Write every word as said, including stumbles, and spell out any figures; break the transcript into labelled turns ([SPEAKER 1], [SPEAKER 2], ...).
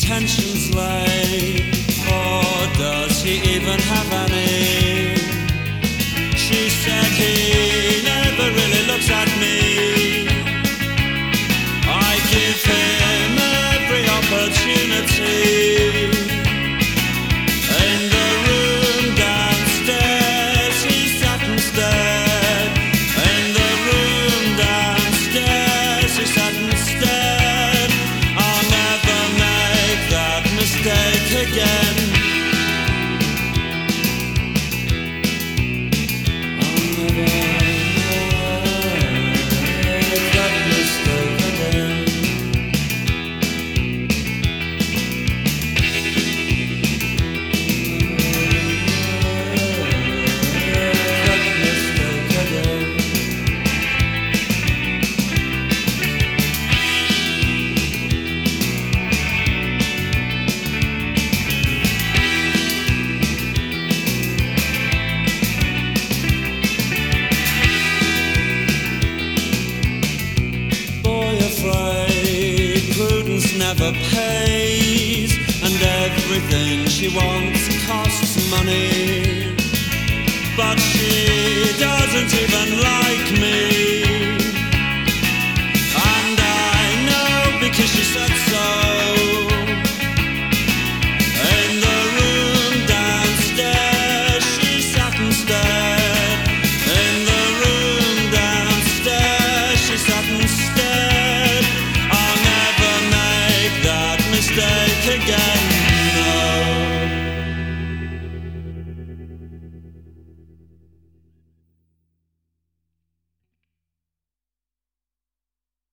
[SPEAKER 1] intentions lay, or does he even have any? She said he never really looks at me. I give him every opportunity. In the room downstairs he sat and stared. In the room downstairs he sat and stared. I'll never make that mistake again. Never pays, and everything she wants costs money. But she doesn't even like